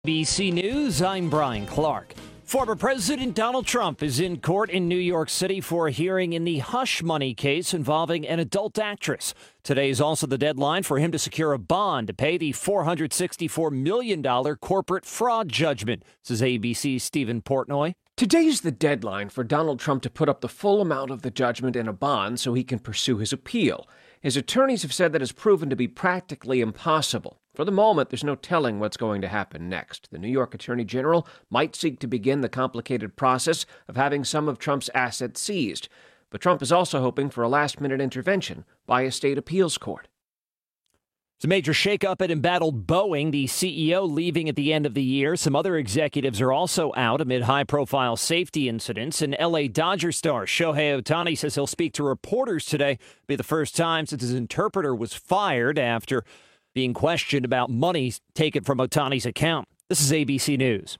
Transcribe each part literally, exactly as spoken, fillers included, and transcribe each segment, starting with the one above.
A B C News, I'm Brian Clark. Former President Donald Trump is in court in New York City for a hearing in the hush money case involving an adult actress. Today is also the deadline for him to secure a bond to pay the four hundred sixty-four million dollars corporate fraud judgment, says A B C's Stephen Portnoy. Today's the deadline for Donald Trump to put up the full amount of the judgment in a bond so he can pursue his appeal. His attorneys have said that has proven to be practically impossible. For the moment, there's no telling what's going to happen next. The New York Attorney General might seek to begin the complicated process of having some of Trump's assets seized. But Trump is also hoping for a last-minute intervention by a state appeals court. It's a major shakeup at embattled Boeing, the C E O leaving at the end of the year. Some other executives are also out amid high-profile safety incidents. And L A Dodger star Shohei Ohtani says he'll speak to reporters today. It'll be the first time since his interpreter was fired after being questioned about money taken from Ohtani's account. This is A B C News.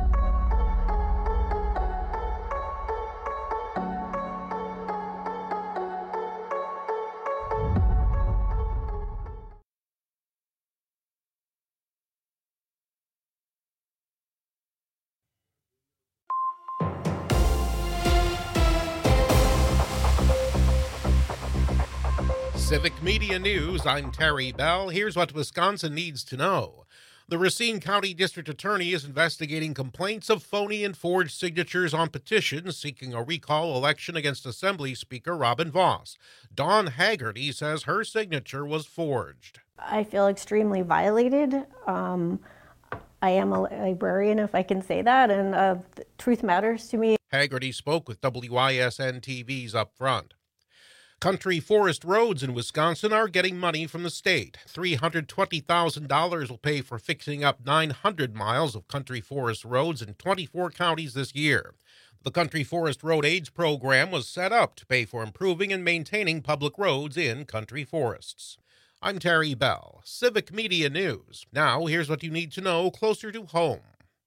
Civic Media News, I'm Terry Bell. Here's what Wisconsin needs to know. The Racine County District Attorney is investigating complaints of phony and forged signatures on petitions seeking a recall election against Assembly Speaker Robin Vos. Dawn Haggerty says her signature was forged. I feel extremely violated. Um, I am a librarian, if I can say that, and uh, truth matters to me. Haggerty spoke with W I S N T V's Up Front. Country forest roads in Wisconsin are getting money from the state. three hundred twenty thousand dollars will pay for fixing up nine hundred miles of country forest roads in twenty-four counties this year. The Country Forest Road Aids program was set up to pay for improving and maintaining public roads in country forests. I'm Terry Bell, Civic Media News. Now, here's what you need to know closer to home.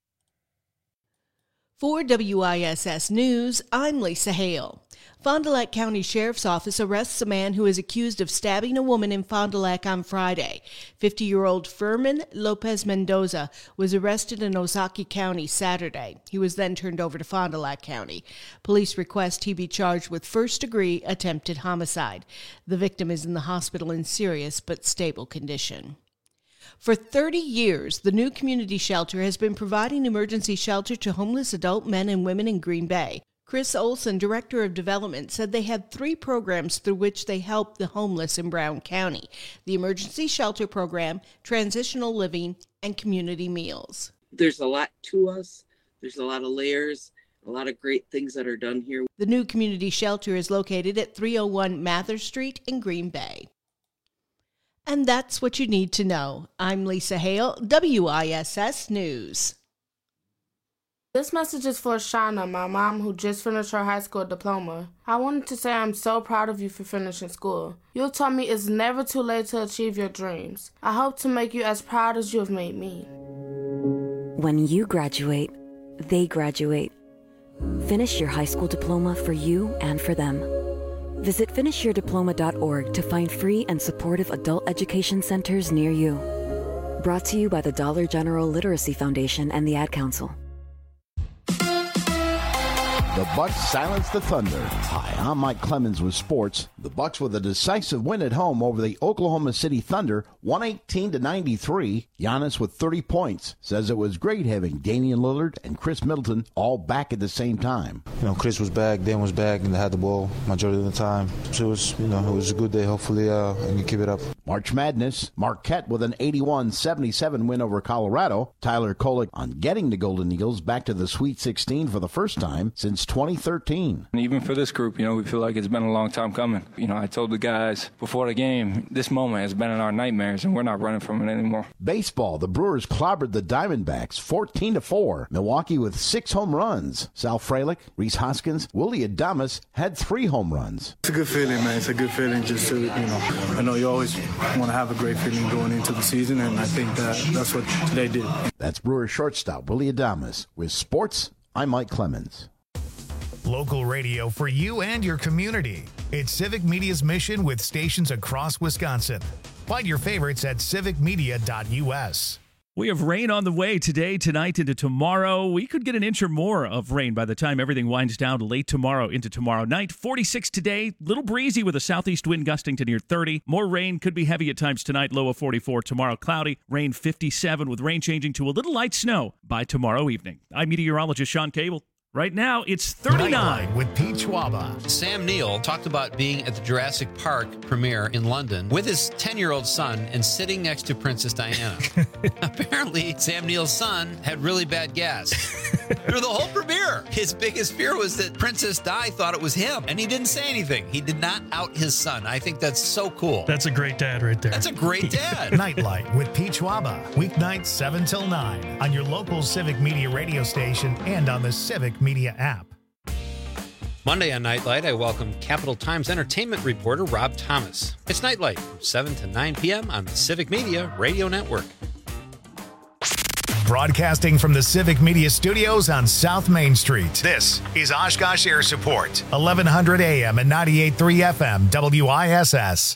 For W I S S News, I'm Lisa Hale. Fond du Lac County Sheriff's Office arrests a man who is accused of stabbing a woman in Fond du Lac on Friday. fifty-year-old Furman Lopez Mendoza was arrested in Ozaukee County Saturday. He was then turned over to Fond du Lac County. Police request he be charged with first-degree attempted homicide. The victim is in the hospital in serious but stable condition. For thirty years, the new community shelter has been providing emergency shelter to homeless adult men and women in Green Bay. Chris Olson, Director of Development, said they had three programs through which they help the homeless in Brown County: the Emergency Shelter Program, Transitional Living, and Community Meals. There's a lot to us. There's a lot of layers, a lot of great things that are done here. The new community shelter is located at three oh one Mather Street in Green Bay. And that's what you need to know. I'm Lisa Hale, W I S S News. This message is for Shauna, my mom, who just finished her high school diploma. I wanted to say I'm so proud of you for finishing school. You taught me it's never too late to achieve your dreams. I hope to make you as proud as you have made me. When you graduate, they graduate. Finish your high school diploma for you and for them. Visit finish your diploma dot org to find free and supportive adult education centers near you. Brought to you by the Dollar General Literacy Foundation and the Ad Council. The Bucks silenced the Thunder. Hi, I'm Mike Clemens with sports. The Bucks with a decisive win at home over the Oklahoma City Thunder, one eighteen to ninety-three. Giannis with thirty points says it was great having Damian Lillard and Chris Middleton all back at the same time. You know, Chris was back, Dan was back, and they had the ball majority of the time. So it was, you know, it was a good day. Hopefully, uh, I can keep it up. March Madness, Marquette with an eighty-one seventy-seven win over Colorado. Tyler Kolek on getting the Golden Eagles back to the Sweet sixteen for the first time since twenty thirteen. And even for this group, you know, we feel like it's been a long time coming. You know, I told the guys before the game, this moment has been in our nightmares, and we're not running from it anymore. Baseball, the Brewers clobbered the Diamondbacks fourteen to four. Milwaukee with six home runs. Sal Frelick, Rhys Hoskins, Willie Adames had three home runs. It's a good feeling, man. It's a good feeling just to, you know, I know you always want to have a great feeling going into the season, and I think that that's what they did. That's Brewers shortstop Willie Adames. With sports, I'm Mike Clemens. Local radio for you and your community. It's Civic Media's mission with stations across Wisconsin. Find your favorites at civic media dot U S. We have rain on the way today, tonight, into tomorrow. We could get an inch or more of rain by the time everything winds down late tomorrow into tomorrow night. forty-six today, little breezy with a southeast wind gusting to near thirty. More rain, could be heavy at times tonight, low of forty-four. Tomorrow, cloudy, rain fifty-seven, with rain changing to a little light snow by tomorrow evening. I'm meteorologist Sean Cable. Right now, it's thirty-nine. Nightlight with Pete Schwaba. Sam Neill talked about being at the Jurassic Park premiere in London with his ten-year-old son and sitting next to Princess Diana. Apparently, Sam Neill's son had really bad gas. Through the whole premiere, his biggest fear was that Princess Di thought it was him, and he didn't say anything. He did not out his son. I think that's so cool. That's a great dad right there. That's a great dad. Nightlight with Pete Schwaba. Weeknights seven till nine on your local Civic Media radio station and on the Civic Media app. Monday on Nightlight, I welcome Capital Times entertainment reporter Rob Thomas. It's Nightlight from seven to nine p.m. on the Civic Media Radio Network. Broadcasting from the Civic Media Studios on South Main Street. This is Oshkosh Air Support, eleven hundred A M and ninety-eight point three F M, W I S S.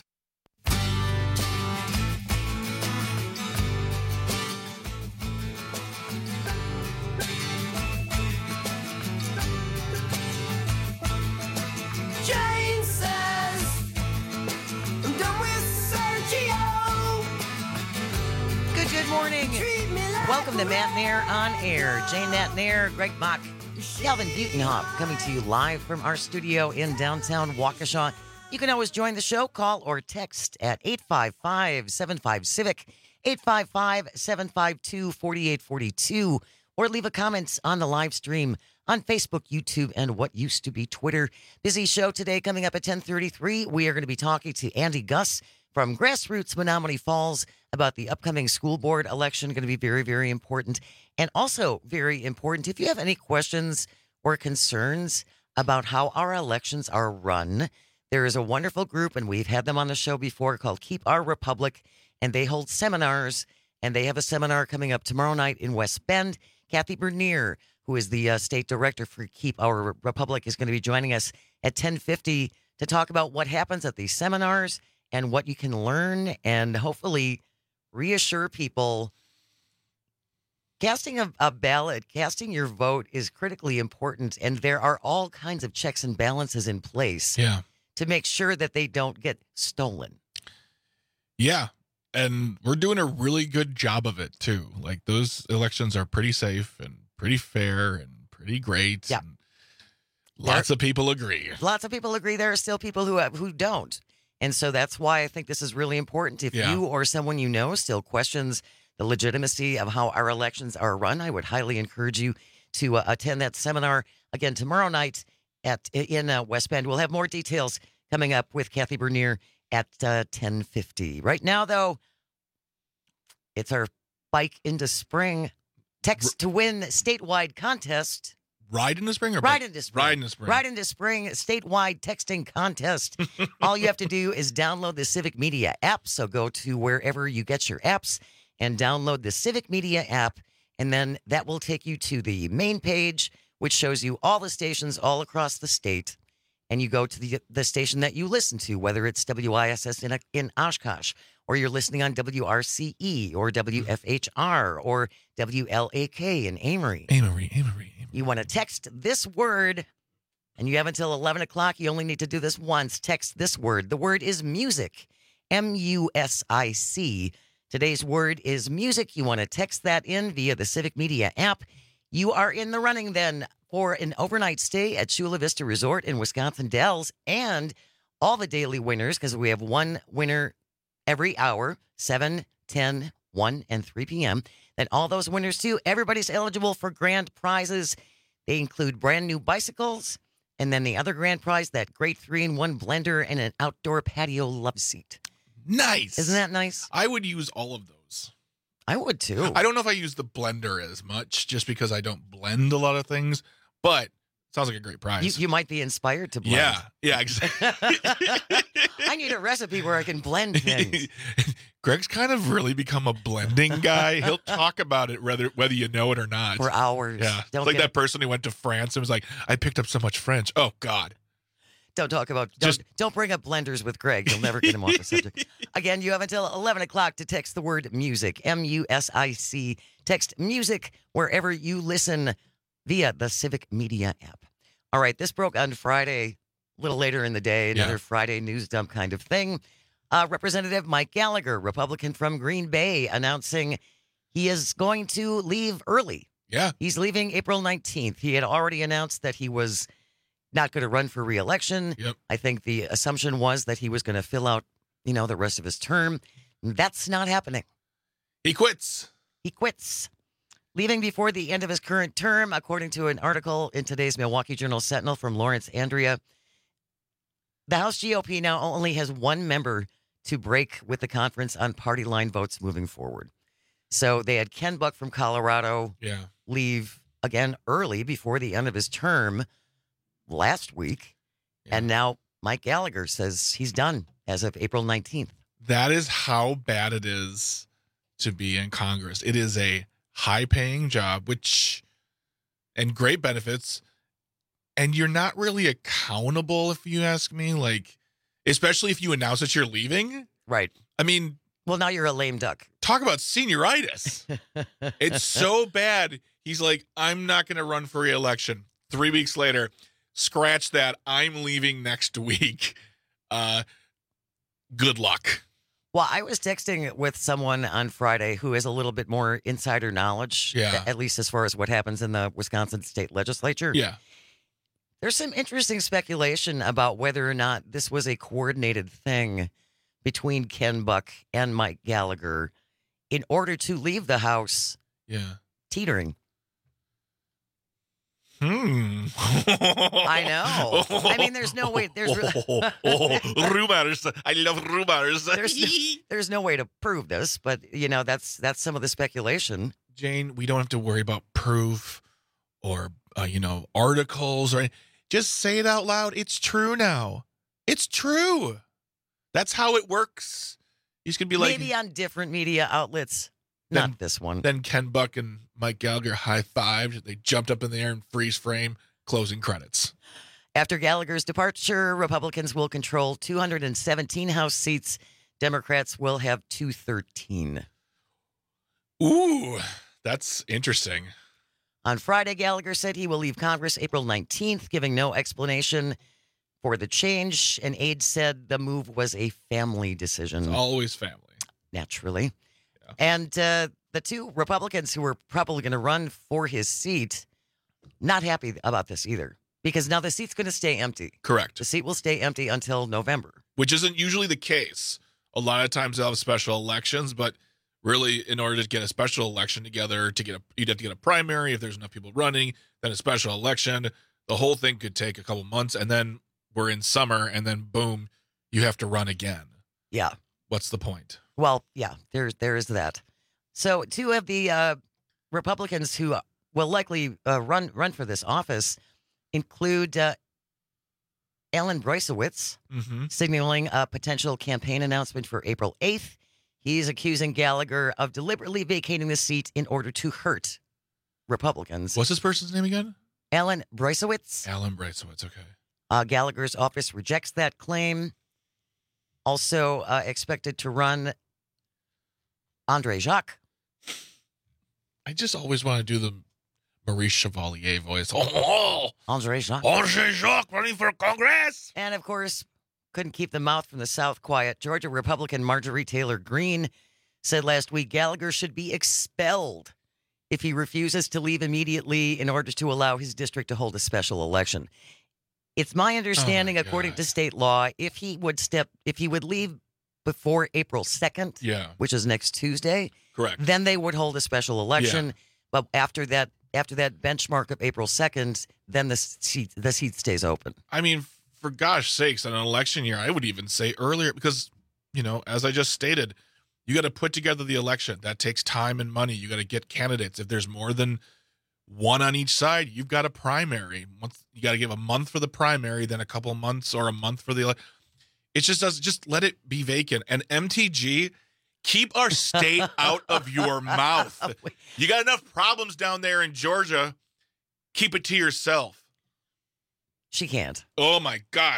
Good morning. Welcome to Matt Nair on Air. Jane Matt Nair, Greg Mock, Calvin Butenhoff coming to you live from our studio in downtown Waukesha. You can always join the show, call or text at eight five five, seven five, CIVIC, eight five five, seven five two, four eight four two, or leave a comment on the live stream on Facebook, YouTube, and what used to be Twitter. Busy show today coming up at ten thirty-three. We are going to be talking to Andy Gus from Grassroots Menomonee Falls about the upcoming school board election. Going to be very, very important. And also very important, if you have any questions or concerns about how our elections are run, there is a wonderful group, and we've had them on the show before, called Keep Our Republic, and they hold seminars, and they have a seminar coming up tomorrow night in West Bend. Kathy Bernier, who is the uh, state director for Keep Our Republic, is going to be joining us at ten fifty to talk about what happens at these seminars and what you can learn, and hopefully reassure people. Casting a, a ballot, casting your vote is critically important, and there are all kinds of checks and balances in place yeah. to make sure that they don't get stolen. Yeah, and we're doing a really good job of it, too. Like, those elections are pretty safe and pretty fair and pretty great. Yeah. And lots there, of people agree. Lots of people agree. There are still people who who don't. And so that's why I think this is really important. If yeah. you or someone you know still questions the legitimacy of how our elections are run, I would highly encourage you to uh, attend that seminar again tomorrow night at in uh, West Bend. We'll have more details coming up with Kathy Bernier at uh, ten fifty. Right now, though, it's our Bike into Spring text to win statewide contest. Ride into Spring or Ride bike? into Spring. Ride into Spring. Ride into Spring statewide texting contest. All you have to do is download the Civic Media app. So go to wherever you get your apps and download the Civic Media app. And then that will take you to the main page, which shows you all the stations all across the state. And you go to the the station that you listen to, whether it's W I S S in, in Oshkosh, or you're listening on W R C E, or W F H R, or W L A K in Amory. Amory, Amory, Amory. You want to text this word, and you have until eleven o'clock. You only need to do this once. Text this word. The word is music, M U S I C. Today's word is music. You want to text that in via the Civic Media app. You are in the running then for an overnight stay at Chula Vista Resort in Wisconsin Dells, and all the daily winners, because we have one winner every hour, seven, ten, one, and three p.m. Then all those winners, too, everybody's eligible for grand prizes. They include brand new bicycles, and then the other grand prize, that great three-in-one blender and an outdoor patio love seat. Nice. Isn't that nice? I would use all of those. I would, too. I don't know if I use the blender as much, just because I don't blend a lot of things, but sounds like a great prize. You, you might be inspired to blend. Yeah, yeah, exactly. I need a recipe where I can blend things. Greg's kind of really become a blending guy. He'll talk about it whether whether you know it or not. For hours. Yeah. Don't It's like get... that person who went to France and was like, I picked up so much French. Oh, God. Don't talk about, don't, Just- don't bring up blenders with Greg. You'll never get him off the subject. Again, you have until eleven o'clock to text the word music, M U S I C. Text music wherever you listen via the Civic Media app. All right, this broke on Friday, a little later in the day, another Yeah. Friday news dump kind of thing. Uh, Representative Mike Gallagher, Republican from Green Bay, announcing he is going to leave early. Yeah. He's leaving April nineteenth. He had already announced that he was not going to run for re-election. Yep. I think the assumption was that he was going to fill out, you know, the rest of his term. That's not happening. He quits. He quits. Leaving before the end of his current term, according to an article in today's Milwaukee Journal Sentinel from Lawrence Andrea. The House G O P now only has one member to break with the conference on party line votes moving forward. So they had Ken Buck from Colorado Yeah. leave again early before the end of his term last week. And now Mike Gallagher says he's done as of April nineteenth. That is how bad it is to be in Congress. It is a high-paying job, which and great benefits, and you're not really accountable, if you ask me. Like, especially if you announce that you're leaving. Right. I mean, well, now you're a lame duck. Talk about senioritis. It's so bad. He's like, I'm not going to run for re-election. Three weeks later, scratch that. I'm leaving next week. Uh, good luck. Well, I was texting with someone on Friday who has a little bit more insider knowledge, Yeah. at least as far as what happens in the Wisconsin state legislature. Yeah. There's some interesting speculation about whether or not this was a coordinated thing between Ken Buck and Mike Gallagher in order to leave the House Yeah. teetering. Hmm. I know. I mean, there's no way. There's really, oh, oh, rumors. I love rumors. there's, no, there's no way to prove this, but you know that's that's some of the speculation. Jane, we don't have to worry about proof or uh, you know articles or any- just say it out loud. It's true now. It's true. That's how it works. He's gonna be like Maybe on different media outlets, Then- not this one. Then Ken Buck and Mike Gallagher high-fived. They jumped up in the air and freeze frame. Closing credits. After Gallagher's departure, Republicans will control two hundred seventeen House seats. Democrats will have two hundred thirteen. Ooh, that's interesting. On Friday, Gallagher said he will leave Congress April nineteenth, giving no explanation for the change. An aide said the move was a family decision. It's always family. Naturally. And uh, the two Republicans who were probably going to run for his seat, not happy about this either, because now the seat's going to stay empty. Correct. The seat will stay empty until November. Which isn't usually the case. A lot of times they'll have special elections, but really, in order to get a special election together, to get a, you'd have to get a primary if there's enough people running, then a special election. The whole thing could take a couple months, and then we're in summer, and then boom, you have to run again. Yeah. What's the point? Well, yeah, there's there is that. So two of the uh, Republicans who will likely uh, run run for this office include uh, Alan Broisowitz, Mm-hmm. signaling a potential campaign announcement for April eighth. He's accusing Gallagher of deliberately vacating the seat in order to hurt Republicans. What's this person's name again? Alan Broisowitz. Alan Bracewitz, okay. Uh, Gallagher's office rejects that claim. Also uh, expected to run Andre Jacques. I just always want to do the Maurice Chevalier voice. Oh, Andre Jacques. Andre Jacques running for Congress. And of course, couldn't keep the mouth from the South quiet. Georgia Republican Marjorie Taylor Greene said last week Gallagher should be expelled if he refuses to leave immediately in order to allow his district to hold a special election. It's my understanding, Oh my according God. to state law, if he would step, if he would leave before April second, Yeah. which is next Tuesday, Correct. then they would hold a special election. Yeah. But after that, after that benchmark of April second, then the seat the seat stays open. I mean, for gosh sakes, in an election year, I would even say earlier because, you know, as I just stated, you got to put together the election. That takes time and money. You got to get candidates. If there's more than one on each side, you've got a primary. Once you got to give a month for the primary, then a couple months or a month for the ele- it just does just let it be vacant. And M T G, keep our state out of your mouth. You got enough problems down there in Georgia. Keep it to yourself. She can't. Oh my gosh.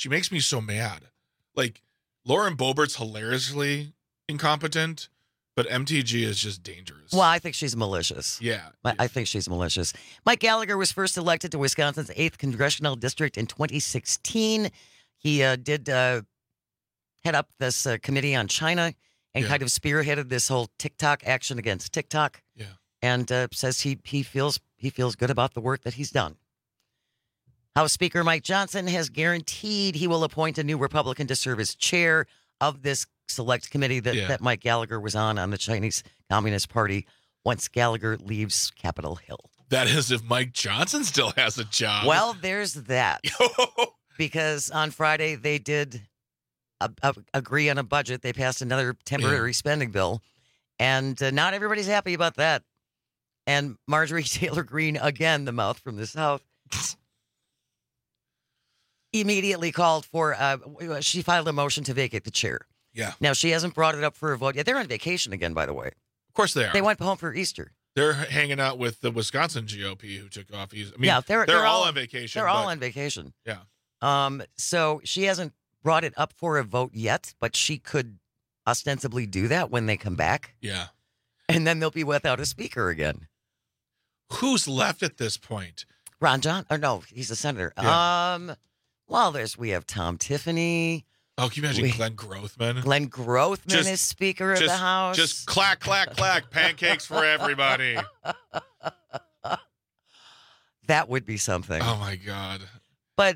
She makes me so mad. Like, Lauren Boebert's hilariously incompetent, but M T G is just dangerous. Well, I think she's malicious. Yeah. I, I think she's malicious. Mike Gallagher was first elected to Wisconsin's eighth Congressional District in twenty sixteen. He uh, did uh, head up this uh, committee on China and Yeah. kind of spearheaded this whole TikTok action against TikTok. Yeah. And uh, says he he feels he feels good about the work that he's done. House Speaker Mike Johnson has guaranteed he will appoint a new Republican to serve as chair of this select committee that, Yeah. that Mike Gallagher was on on the Chinese Communist Party once Gallagher leaves Capitol Hill. That is if Mike Johnson still has a job. Well, there's that. Because on Friday they did a, a, agree on a budget. They passed another temporary Yeah. spending bill. And uh, not everybody's happy about that. And Marjorie Taylor Greene, again, the mouth from the South, immediately called for, uh, she filed a motion to vacate the chair. Yeah. Now, she hasn't brought it up for a vote yet. They're on vacation again, by the way. Of course they are. They went home for Easter. They're hanging out with the Wisconsin G O P who took off. He's, I mean, yeah, they're, they're, they're all on vacation. They're all but- on vacation. Yeah. Um, so she hasn't brought it up for a vote yet, but she could ostensibly do that when they come back. Yeah. And then they'll be without a speaker again. Who's left at this point? Ron John? Or no, he's a senator. Yeah. Um, well, there's we have Tom Tiffany. Oh, can you imagine We- Glenn Grothman? Glenn Grothman Just- is Speaker of just, the House. Just clack, clack, clack. Pancakes for everybody. That would be something. Oh, my God. But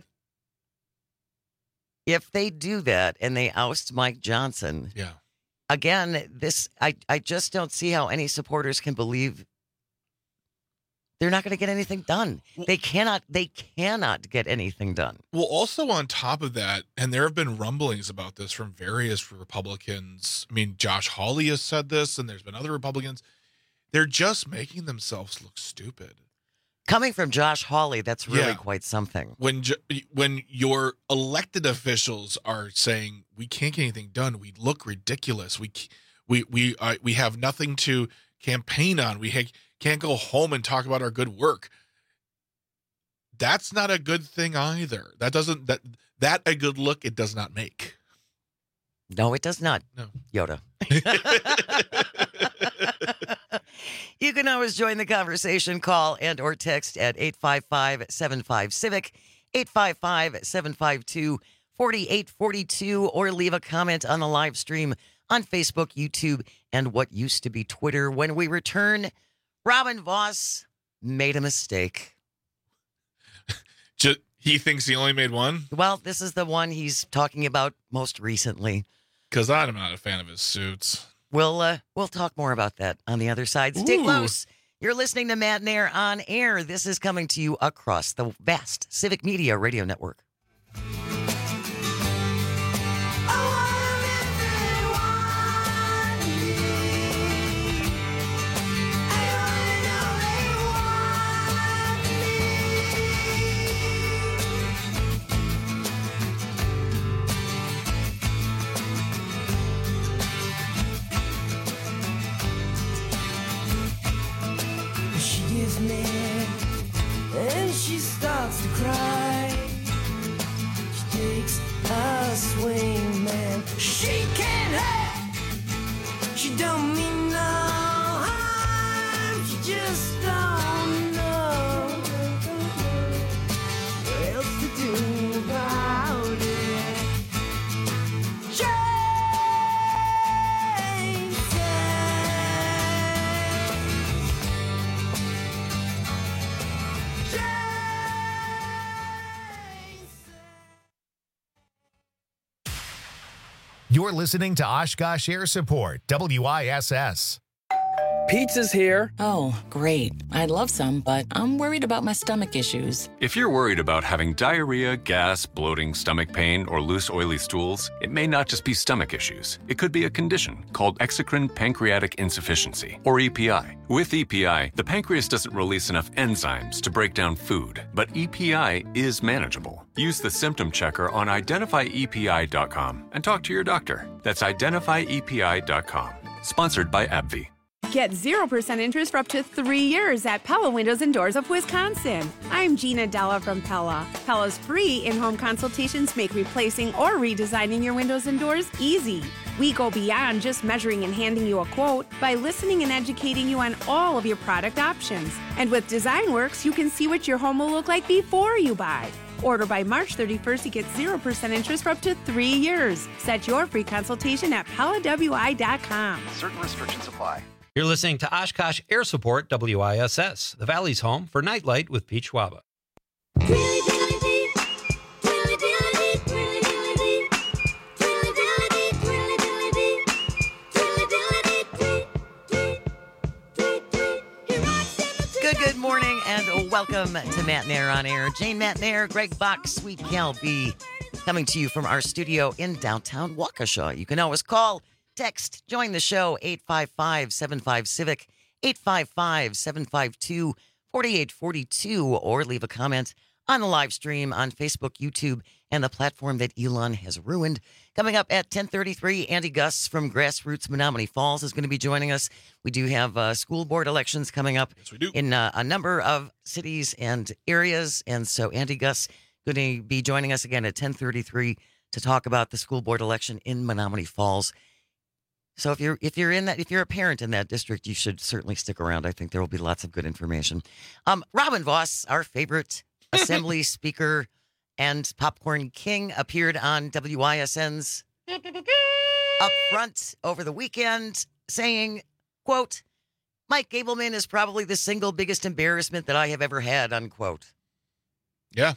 if they do that and they oust Mike Johnson, Yeah. again, this I, I just don't see how any supporters can believe they're not going to get anything done. They cannot they cannot get anything done. Well, also on top of that, and there have been rumblings about this from various Republicans. I mean, Josh Hawley has said this, and there's been other Republicans. They're just making themselves look stupid. Coming from Josh Hawley, that's really Yeah. quite something. When ju- when your elected officials are saying we can't get anything done, we look ridiculous. We c- we we uh, we have nothing to campaign on. We ha- can't go home and talk about our good work. That's not a good thing either. That doesn't that that a good look it does not make. No, it does not. No. Yoda. You can always join the conversation, call and or text at eight five five, seven five, CIVIC, eight five five, seven five two, four eight four two, or leave a comment on the live stream on Facebook, YouTube, and what used to be Twitter. When we return, Robin Voss made a mistake. Just, he thinks he only made one? Well, this is the one he's talking about most recently. Because I'm not a fan of his suits. We'll uh, we'll talk more about that on the other side. Stay Ooh. close. You're listening to Matt Nair on air. This is coming to you across the vast Civic Media Radio Network. She gets mad and she starts to cry. She takes a swing, man. She can't help. She don't mean no harm. She just don't know what else to do about it. Jane You're listening to Oshkosh Air Support, W I S S. Pizza's here. Oh, great. I'd love some, but I'm worried about my stomach issues. If you're worried about having diarrhea, gas, bloating, stomach pain, or loose, oily stools, it may not just be stomach issues. It could be a condition called exocrine pancreatic insufficiency, or E P I. With E P I, the pancreas doesn't release enough enzymes to break down food, but E P I is manageable. Use the symptom checker on identify E P I dot com and talk to your doctor. That's identify E P I dot com. Sponsored by AbbVie. Get zero percent interest for up to three years at Pella Windows and Doors of Wisconsin. I'm Gina Della from Pella. Pella's free in-home consultations make replacing or redesigning your windows and doors easy. We go beyond just measuring and handing you a quote by listening and educating you on all of your product options. And with DesignWorks, you can see what your home will look like before you buy. Order by March thirty-first to get zero percent interest for up to three years. Set your free consultation at Pella W I dot com. Certain restrictions apply. You're listening to Oshkosh Air Support, W I S S, the Valley's home for Nightlight with Pete Schwaba. Good, good morning, and welcome to Matt Nair on Air. Jane Matt Nair, Greg Bach, Sweet Gal B, coming to you from our studio in downtown Waukesha. You can always call, text, join the show, eight five five, seven five, civic, eight five five, seven five two, four eight four two, or leave a comment on the live stream on Facebook, YouTube, and the platform that Elon has ruined. Coming up at ten thirty-three, Andy Gus from Grassroots Menominee Falls is going to be joining us. We do have uh, school board elections coming up yes, we do. in uh, a number of cities and areas, and so Andy Gus going to be joining us again at ten thirty-three to talk about the school board election in Menominee Falls. So if you're if you're in that if you're a parent in that district, you should certainly stick around. I think there will be lots of good information. Um, Robin Voss, our favorite Assembly Speaker and Popcorn King, appeared on W I S N's Up Front over the weekend, saying, "Quote: Mike Gableman is probably the single biggest embarrassment that I have ever had." Unquote. Yeah.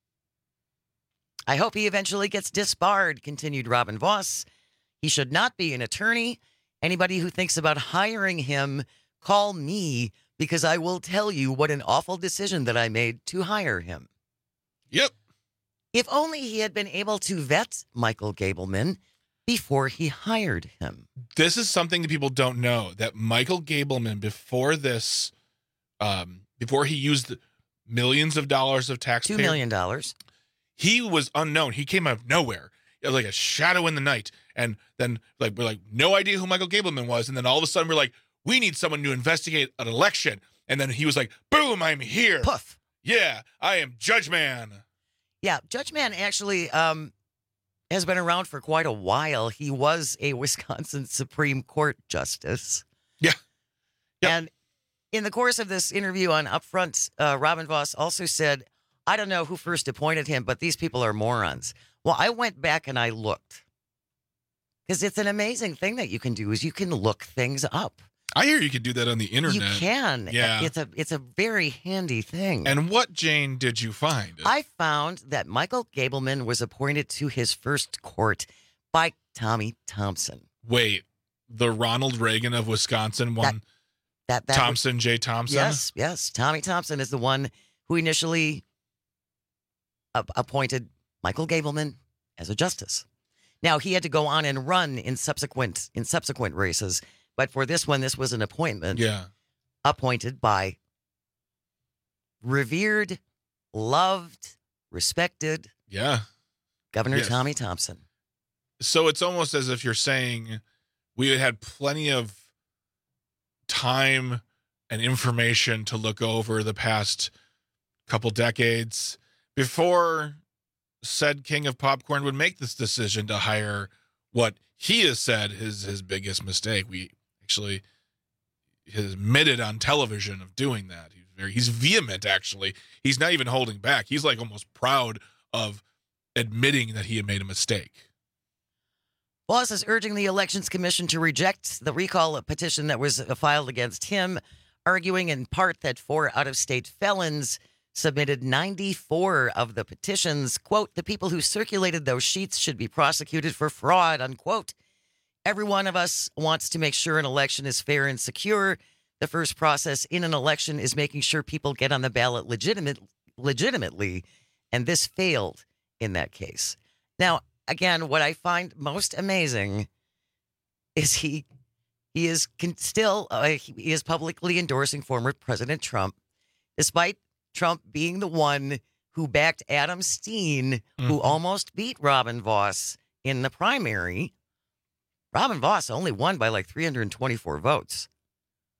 I hope he eventually gets disbarred, continued Robin Voss. He should not be an attorney. Anybody who thinks about hiring him, call me, because I will tell you what an awful decision that I made to hire him. Yep. If only he had been able to vet Michael Gableman before he hired him. This is something that people don't know, that Michael Gableman, before this, um, before he used millions of dollars of taxpayer, Two million dollars. He was unknown. He came out of nowhere, like a shadow in the night. And then, like, we're like, no idea who Michael Gableman was. And then all of a sudden, we're like, we need someone to investigate an election. And then he was like, boom, I'm here. Puff. Yeah, I am Judge Man. Yeah, Judge Man actually um, has been around for quite a while. He was a Wisconsin Supreme Court justice. Yeah. Yep. And in the course of this interview on Upfront, uh, Robin Voss also said, I don't know who first appointed him, but these people are morons. Well, I went back and I looked. Because it's an amazing thing that you can do is you can look things up. I hear you can do that on the internet. You can. Yeah. It's a it's a very handy thing. And what, Jane, did you find? I found that Michael Gableman was appointed to his first court by Tommy Thompson. Wait, the Ronald Reagan of Wisconsin one? That, that, that Thompson, J. Thompson? Yes, yes. Tommy Thompson is the one who initially uh, appointed Michael Gableman as a justice. Now, he had to go on and run in subsequent in subsequent races, but for this one, this was an appointment yeah. appointed by revered, loved, respected yeah. Governor yes. Tommy Thompson. So it's almost as if you're saying we had had plenty of time and information to look over the past couple decades before said king of popcorn would make this decision to hire what he has said is his biggest mistake. We actually has admitted on television of doing that. He's very, he's vehement, actually. He's not even holding back. He's like almost proud of admitting that he had made a mistake. Voss is urging the Elections Commission to reject the recall petition that was filed against him, arguing in part that four out-of-state felons submitted ninety-four of the petitions. Quote, the people who circulated those sheets should be prosecuted for fraud, unquote. Every one of us wants to make sure an election is fair and secure. The first process in an election is making sure people get on the ballot legitimate, legitimately, and this failed in that case. Now, again, what I find most amazing is he he is can still uh, he is publicly endorsing former President Trump, despite Trump being the one who backed Adam Steen, mm-hmm. who almost beat Robin Voss in the primary. Robin Voss only won by like three hundred twenty-four votes.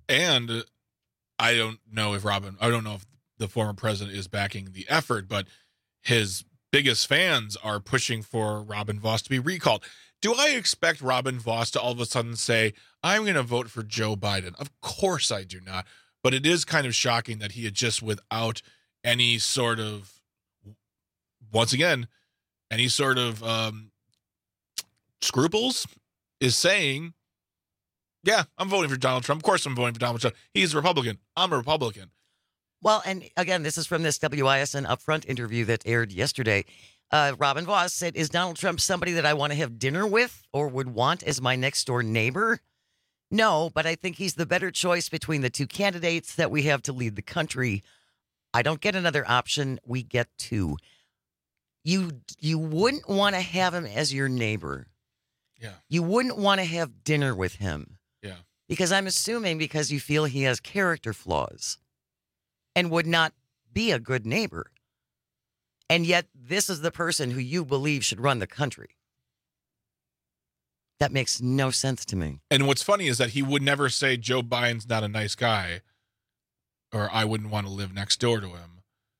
And I don't know if Robin, I don't know if the former president is backing the effort, but his biggest fans are pushing for Robin Vos to be recalled. Do I expect Robin Vos to all of a sudden say, I'm going to vote for Joe Biden? Of course I do not. But it is kind of shocking that he had just, without any sort of, once again, any sort of um, scruples, is saying, yeah, I'm voting for Donald Trump. Of course I'm voting for Donald Trump. He's a Republican. I'm a Republican. Well, and again, this is from this W I S N Upfront interview that aired yesterday. Uh, Robin Vos said, is Donald Trump somebody that I want to have dinner with or would want as my next door neighbor? No, but I think he's the better choice between the two candidates that we have to lead the country. I don't get another option. We get two. You, you wouldn't want to have him as your neighbor. Yeah. You wouldn't want to have dinner with him. Yeah. Because I'm assuming because you feel he has character flaws and would not be a good neighbor. And yet this is the person who you believe should run the country. That makes no sense to me. And what's funny is that he would never say Joe Biden's not a nice guy or I wouldn't want to live next door to him.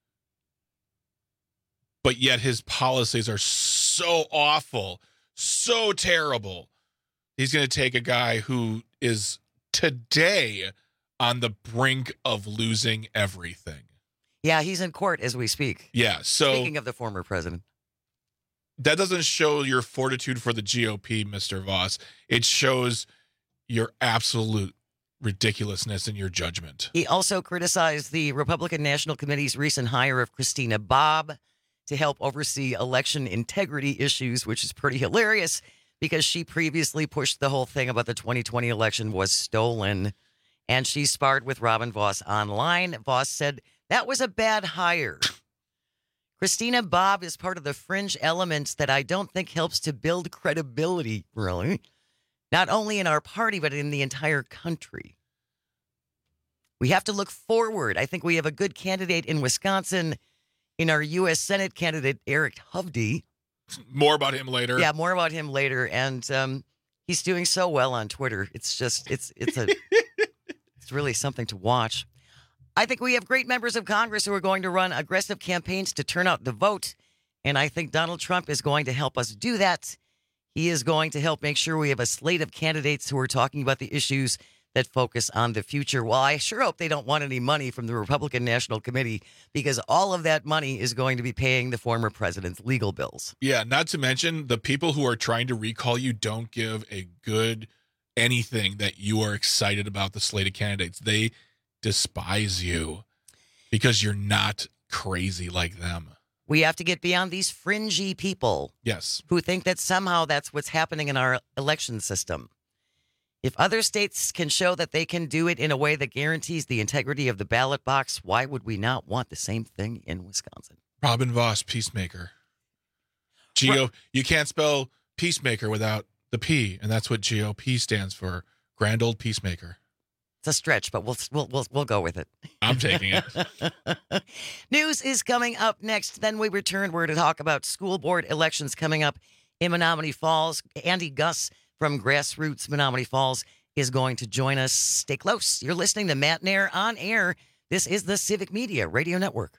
But yet his policies are so awful, so terrible. He's going to take a guy who is today on the brink of losing everything. Yeah, he's in court as we speak. Yeah, so Speaking of the former president. That doesn't show your fortitude for the G O P, Mister Vos. It shows your absolute ridiculousness in your judgment. He also criticized the Republican National Committee's recent hire of Christina Bobb to help oversee election integrity issues, which is pretty hilarious because she previously pushed the whole thing about the twenty twenty election was stolen. And she sparred with Robin Vos online. Vos said that was a bad hire. Christina Bobb is part of the fringe elements that I don't think helps to build credibility, really. Not only in our party, but in the entire country. We have to look forward. I think we have a good candidate in Wisconsin in our U S Senate candidate, Eric Hovde. More about him later. Yeah, more about him later. And um, he's doing so well on Twitter. It's just, it's, it's a, it's really something to watch. I think we have great members of Congress who are going to run aggressive campaigns to turn out the vote. And I think Donald Trump is going to help us do that. He is going to help make sure we have a slate of candidates who are talking about the issues that focus on the future. Well, I sure hope they don't want any money from the Republican National Committee because all of that money is going to be paying the former president's legal bills. Yeah, not to mention the people who are trying to recall you don't give a good anything that you are excited about the slate of candidates. They despise you because you're not crazy like them. We have to get beyond these fringy people. Yes. Who think that somehow that's what's happening in our election system. If other states can show that they can do it in a way that guarantees the integrity of the ballot box, why would we not want the same thing in Wisconsin? Robin Vos, peacemaker. G O, you can't spell peacemaker without the P, and that's what G O P stands for. Grand old peacemaker. It's a stretch, but we'll we'll we'll, we'll go with it. I'm taking it. News is coming up next. Then we return. We're to talk about school board elections coming up in Menominee Falls. Andy Gus from Grassroots Menominee Falls is going to join us. Stay close. You're listening to Matt Nair on air. This is the Civic Media Radio Network.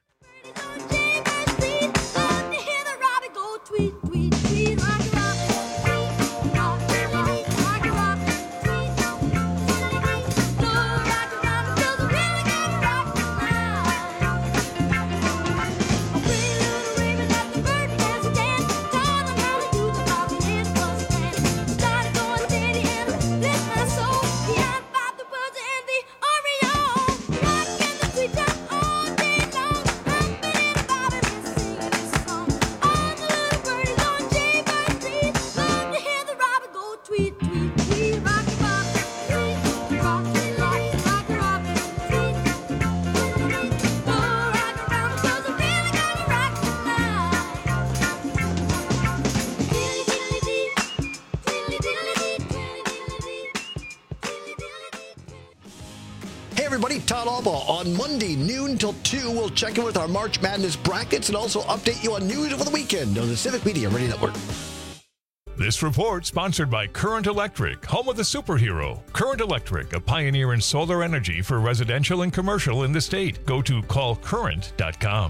Todd Alba on Monday, noon till two. We'll check in with our March Madness brackets and also update you on news over the weekend on the Civic Media Radio Network. This report sponsored by Current Electric, home of the superhero. Current Electric, a pioneer in solar energy for residential and commercial in the state. Go to call current dot com.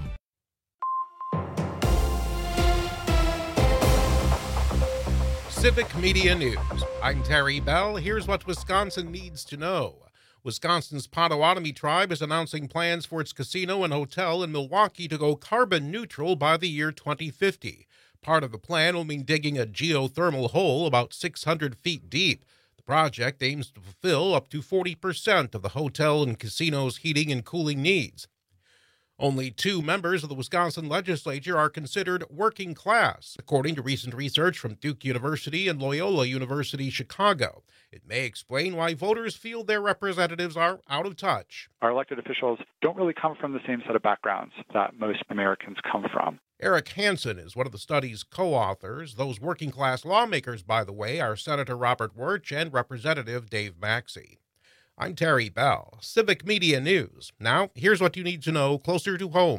Civic Media News. I'm Terry Bell. Here's what Wisconsin needs to know. Wisconsin's Potawatomi tribe is announcing plans for its casino and hotel in Milwaukee to go carbon neutral by the year twenty fifty. Part of the plan will mean digging a geothermal hole about six hundred feet deep. The project aims to fulfill up to forty percent of the hotel and casino's heating and cooling needs. Only two members of the Wisconsin legislature are considered working class, according to recent research from Duke University and Loyola University Chicago. It may explain why voters feel their representatives are out of touch. Our elected officials don't really come from the same set of backgrounds that most Americans come from. Eric Hansen is one of the study's co-authors. Those working-class lawmakers, by the way, are Senator Robert Wirch and Representative Dave Maxey. I'm Terry Bell, Civic Media News. Now, here's what you need to know closer to home.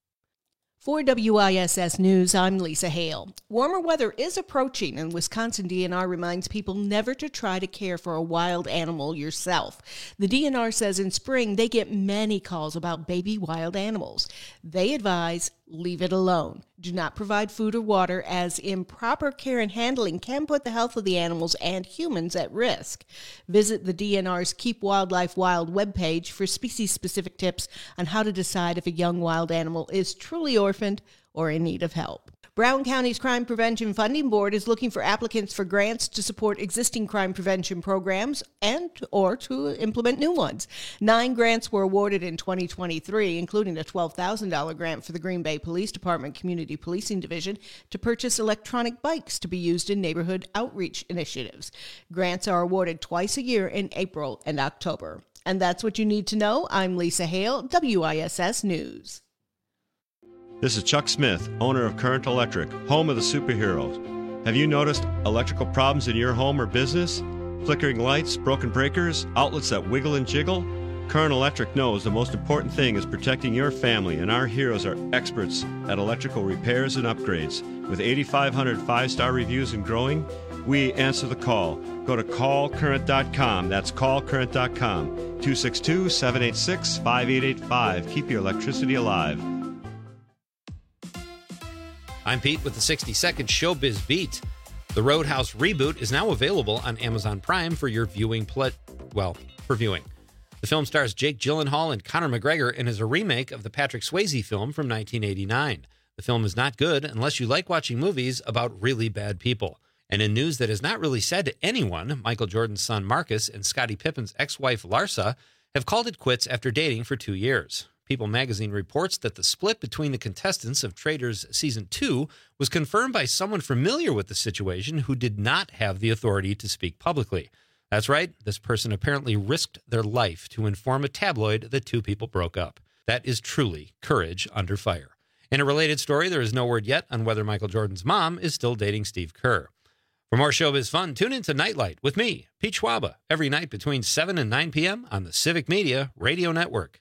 For W I S S News, I'm Lisa Hale. Warmer weather is approaching, and Wisconsin D N R reminds people never to try to care for a wild animal yourself. The D N R says in spring they get many calls about baby wild animals. They advise leave it alone. Do not provide food or water, as improper care and handling can put the health of the animals and humans at risk. Visit the D N R's Keep Wildlife Wild webpage for species-specific tips on how to decide if a young wild animal is truly orphaned or in need of help. Brown County's Crime Prevention Funding Board is looking for applicants for grants to support existing crime prevention programs and or to implement new ones. Nine grants were awarded in twenty twenty-three, including a twelve thousand dollars grant for the Green Bay Police Department Community Policing Division to purchase electronic bikes to be used in neighborhood outreach initiatives. Grants are awarded twice a year in April and October. And that's what you need to know. I'm Lisa Hale, W I S S News. This is Chuck Smith, owner of Current Electric, home of the superheroes. Have you noticed electrical problems in your home or business? Flickering lights, broken breakers, outlets that wiggle and jiggle? Current Electric knows the most important thing is protecting your family, and our heroes are experts at electrical repairs and upgrades. With eighty-five hundred five-star reviews and growing, we answer the call. Go to call current dot com. That's call current dot com. two six two, seven eight six, five eight eight five. Keep your electricity alive. I'm Pete with the sixty second Showbiz Beat. The Roadhouse reboot is now available on Amazon Prime for your viewing ple- well, for viewing. The film stars Jake Gyllenhaal and Conor McGregor and is a remake of the Patrick Swayze film from nineteen eighty-nine. The film is not good unless you like watching movies about really bad people. And in news that is not really said to anyone, Michael Jordan's son Marcus and Scottie Pippen's ex-wife Larsa have called it quits after dating for two years. People magazine reports that the split between the contestants of Traitors Season two was confirmed by someone familiar with the situation who did not have the authority to speak publicly. That's right, this person apparently risked their life to inform a tabloid that two people broke up. That is truly courage under fire. In a related story, there is no word yet on whether Michael Jordan's mom is still dating Steve Kerr. For more showbiz fun, tune into Nightlight with me, Pete Schwaba, every night between seven and nine p.m. on the Civic Media Radio Network.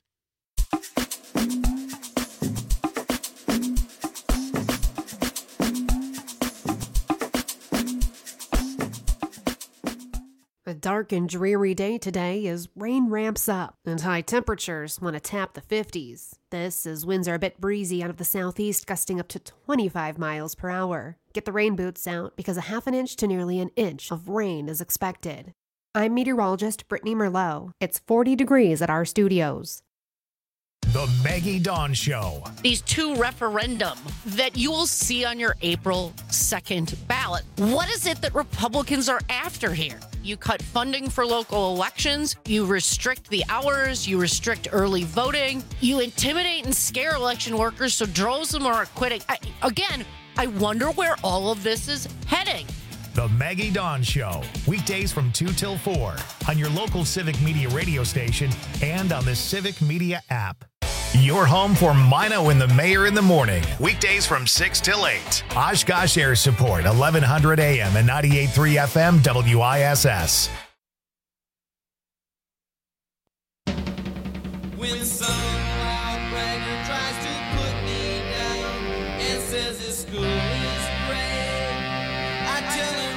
A dark and dreary day today as rain ramps up and high temperatures want to tap the fifties. This as winds are a bit breezy out of the southeast, gusting up to twenty-five miles per hour. Get the rain boots out because a half an inch to nearly an inch of rain is expected. I'm meteorologist Brittany Merlot. It's forty degrees at our studios. The Maggie Dawn Show. These two referendum that you will see on your April second ballot. What is it that Republicans are after here? You cut funding for local elections. You restrict the hours. You restrict early voting. You intimidate and scare election workers so droves of them are quitting. I, again, I wonder where all of this is heading. The Maggie Dawn Show. Weekdays from two till four on your local Civic Media radio station and on the Civic Media app. Your home for Mino and the Mayor in the morning. Weekdays from six till eight. Oshkosh Air Support, eleven hundred A M and ninety-eight point three F M W I S S. When some loud bragger tries to put me down and says his school is great, I tell him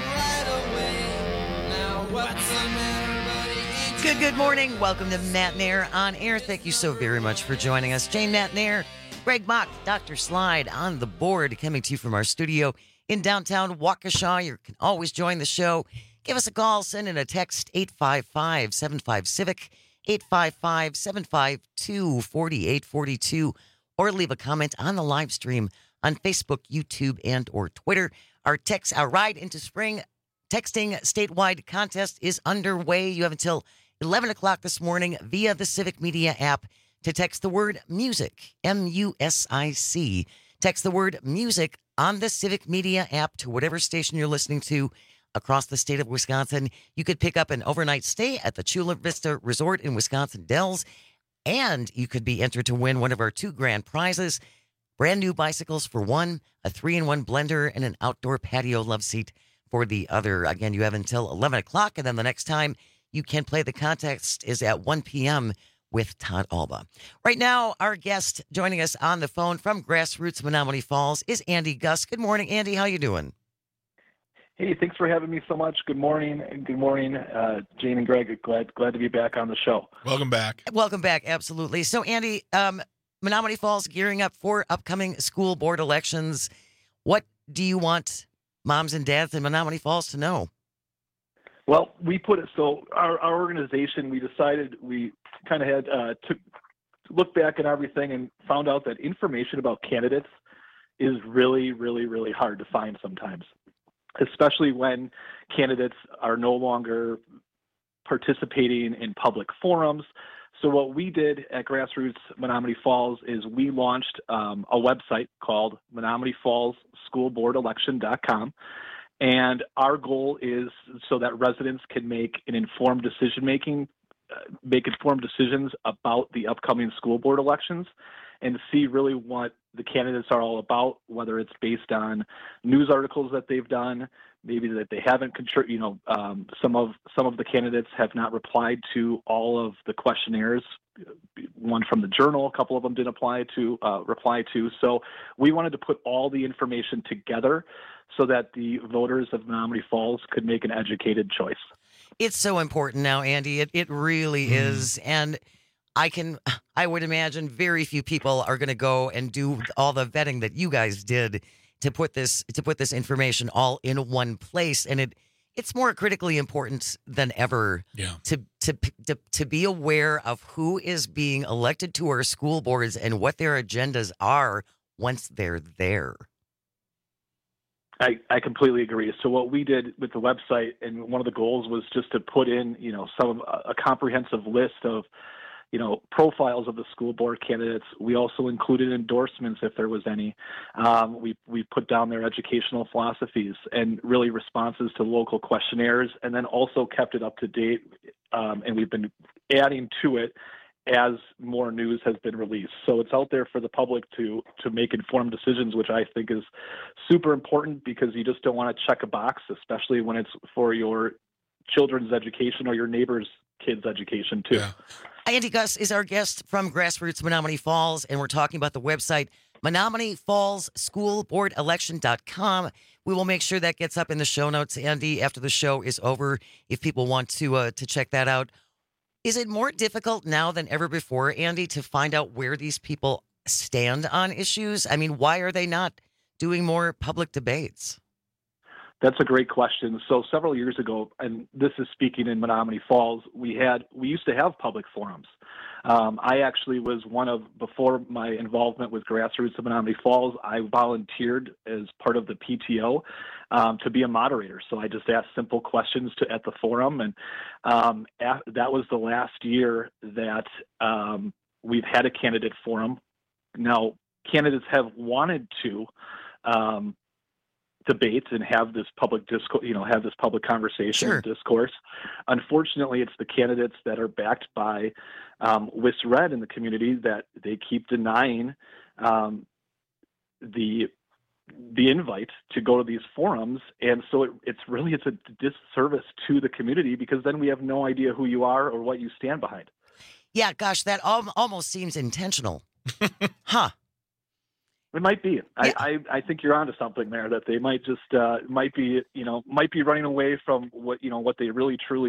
Good, good morning. Welcome to Matt Nair on Air. Thank you so very much for joining us. Jane Matt Nair, Greg Mock, Doctor Slide on the board, coming to you from our studio in downtown Waukesha. You can always join the show. Give us a call. Send in a text, eight five five, seven five, CIVIC, eight five five, seven five two, four eight four two, or leave a comment on the live stream on Facebook, YouTube, and or Twitter. Our text, our Ride into Spring texting statewide contest is underway. You have until eleven o'clock this morning via the Civic Media app to text the word music, M U S I C. Text the word music on the Civic Media app to whatever station you're listening to across the state of Wisconsin. You could pick up an overnight stay at the Chula Vista Resort in Wisconsin Dells, and you could be entered to win one of our two grand prizes, brand new bicycles for one, a three-in-one blender, and an outdoor patio love seat for the other. Again, you have until eleven o'clock, and then the next time you can play the contest is at one p.m. with Todd Alba. Right now, our guest joining us on the phone from Grassroots Menomonee Falls is Andy Gus. Good morning, Andy. How you doing? Hey, thanks for having me so much. Good morning. Good morning, uh, Jane and Greg. Glad glad to be back on the show. Welcome back. Welcome back. Absolutely. So, Andy, um, Menomonee Falls gearing up for upcoming school board elections. What do you want moms and dads in Menomonee Falls to know? Well, we put it so our, our organization, we decided we kind of had uh, to look back at everything and found out that information about candidates is really, really, really hard to find sometimes, especially when candidates are no longer participating in public forums. So what we did at Grassroots Menomonee Falls is we launched um, a website called Menomonee Falls School Board Election dot com. And our goal is so that residents can make an informed decision making, uh, make informed decisions about the upcoming school board elections and see really what the candidates are all about, whether it's based on news articles that they've done, maybe that they haven't, contri- you know, um, some of some of the candidates have not replied to all of the questionnaires. One from the Journal, a couple of them didn't apply to uh, reply to. So we wanted to put all the information together so that the voters of Menomonee Falls could make an educated choice. It's so important now, Andy. It it really mm. is, and I can, I would imagine very few people are going to go and do all the vetting that you guys did to put this to put this information all in one place, and it it's more critically important than ever yeah. to, to to to be aware of who is being elected to our school boards and what their agendas are once they're there. I, I completely agree. So what we did with the website, and one of the goals was just to put in, you know, some a comprehensive list of, you know, profiles of the school board candidates. We also included endorsements if there was any. Um, we we put down their educational philosophies and really responses to local questionnaires, and then also kept it up to date. Um, and we've been adding to it as more news has been released. So it's out there for the public to to make informed decisions, which I think is super important because you just don't want to check a box, especially when it's for your children's education or your neighbor's kids' education too. Yeah. Andy Gus is our guest from Grassroots Menomonee Falls, and we're talking about the website Menomonee Falls School Board Election dot com. We will make sure that gets up in the show notes, Andy, after the show is over, if people want to uh, to check that out. Is it more difficult now than ever before, Andy, to find out where these people stand on issues? I mean, why are they not doing more public debates? That's a great question. So several years ago, and this is speaking in Menomonee Falls, we had we used to have public forums. Um, I actually was one of, before my involvement with Grassroots of Menomonee Falls, I volunteered as part of the P T O um, to be a moderator. So I just asked simple questions to at the forum, and um, af- that was the last year that um, we've had a candidate forum. Now, candidates have wanted to um, debate and have this public discourse, you know, have this public conversation Sure. and discourse. Unfortunately, it's the candidates that are backed by um, W I S Red in the community that they keep denying um, the the invite to go to these forums, and so it, it's really it's a disservice to the community because then we have no idea who you are or what you stand behind. Yeah, gosh, that al- almost seems intentional. Huh. It might be. Yeah. I, I, I think you're onto something there. That they might just uh, might be you know might be running away from what you know what they really truly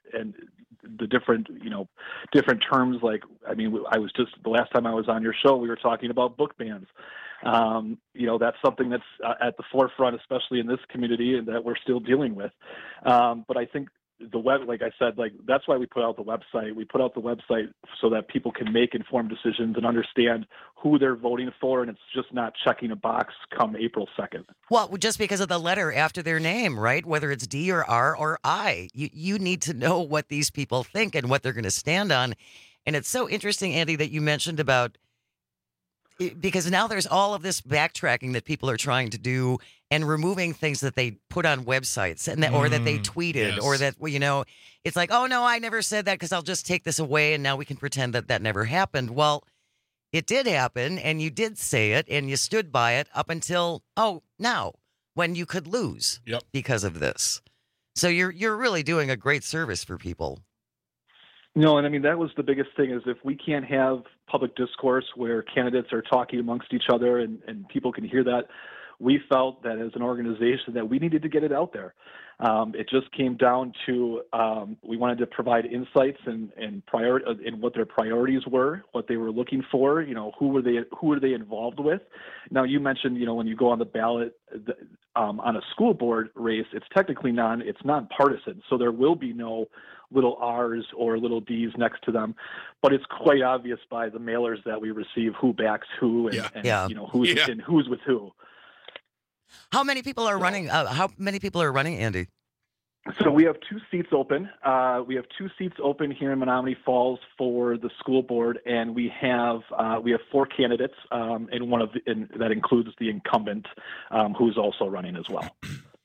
and the different, you know, different terms. Like, I mean, I was just, the last time I was on your show, we were talking about book bans. Um, you know, that's something that's uh, at the forefront, especially in this community, and that we're still dealing with. Um, but I think the web, like I said, like that's why we put out the website. We put out the website so that people can make informed decisions and understand who they're voting for, and it's just not checking a box come April second. Well, just because of the letter after their name, right? Whether it's D or R or I, you, you need to know what these people think and what they're going to stand on. And it's so interesting, Andy, that you mentioned about, because now there's all of this backtracking that people are trying to do and removing things that they put on websites and that, or that they tweeted, yes. or that, well, you know, it's like, oh, no, I never said that because I'll just take this away and now we can pretend that that never happened. Well, it did happen, and you did say it, and you stood by it up until, oh, now, when you could lose yep. because of this. So you're you're really doing a great service for people. No, and I mean, that was the biggest thing, is if we can't have public discourse where candidates are talking amongst each other and, and people can hear that, we felt that as an organization that we needed to get it out there. Um, it just came down to um, we wanted to provide insights and and prior in what their priorities were, what they were looking for. You know, who were they who were they involved with? Now, you mentioned, you know, when you go on the ballot the, um, on a school board race, it's technically non it's nonpartisan, so there will be no little R's or little D's next to them, but it's quite obvious by the mailers that we receive who backs who and, yeah. and Yeah. you know who's Yeah. and who's with who. How many people are running? Uh, how many people are running, Andy? So we have two seats open. Uh, we have two seats open here in Menomonee Falls for the school board, and we have uh, we have four candidates, um, and one of the, and that includes the incumbent, um, who's also running as well.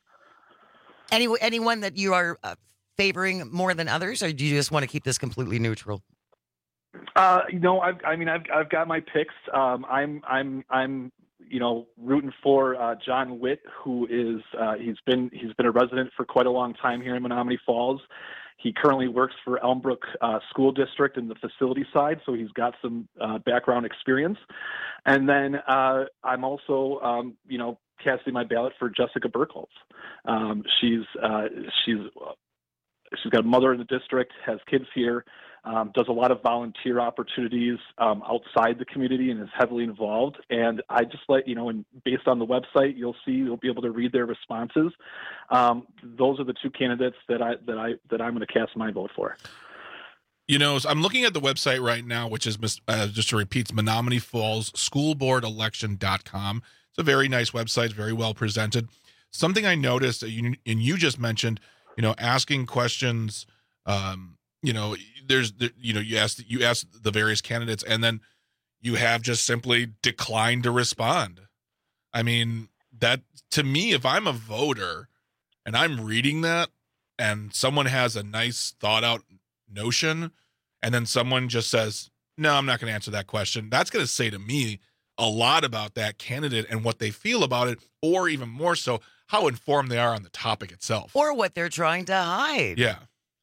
Any anyone that you are uh, favoring more than others, or do you just want to keep this completely neutral? Uh, you know, I've, I mean, I've I've got my picks. Um, I'm I'm I'm you know rooting for uh, John Witt, who is uh, he's been he's been a resident for quite a long time here in Menomonee Falls. He currently works for Elmbrook uh, School District in the facility side, so he's got some uh, background experience. And then uh, I'm also um, you know casting my ballot for Jessica Burkholz. Um, she's uh, she's she's got a mother in the district, has kids here. Um, does a lot of volunteer opportunities um, outside the community and is heavily involved. And I just let you know, and based on the website, you'll see you'll be able to read their responses. Um, those are the two candidates that I that I that I'm going to cast my vote for. You know, so I'm looking at the website right now, which is uh, just to repeat, it's Menomonee Falls School Board Election dot com. It's a very nice website, very well presented. Something I noticed, that you, and you just mentioned, you know, asking questions. Um, you know, there's, the, you know, you ask you ask the various candidates, and then you have just simply declined to respond. I mean, that to me, if I'm a voter and I'm reading that, and someone has a nice thought out notion, and then someone just says, "No, I'm not going to answer that question," that's going to say to me a lot about that candidate and what they feel about it, or even more so, how informed they are on the topic itself, or what they're trying to hide. Yeah.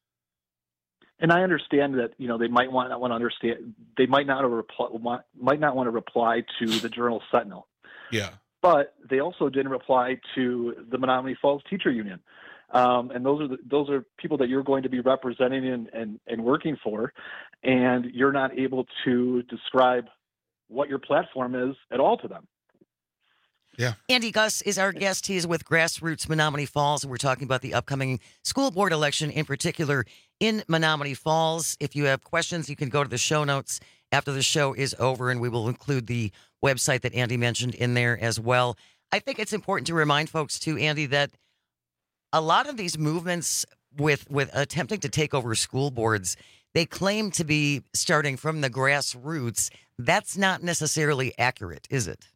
And I understand that, you know, they might want not want to understand. They might not reply, want, might not want to reply to the Journal Sentinel. Yeah. But they also didn't reply to the Menomonee Falls Teacher Union, um, and those are the, those are people that you're going to be representing and, and and working for, and you're not able to describe what your platform is at all to them. Yeah. Andy Gus is our guest. He is with Grassroots Menomonee Falls, and we're talking about the upcoming school board election, in particular in Menomonee Falls. If you have questions, you can go to the show notes after the show is over, and we will include the website that Andy mentioned in there as well. I think it's important to remind folks, too, Andy, that a lot of these movements with, with attempting to take over school boards, they claim to be starting from the grassroots. That's not necessarily accurate, is it?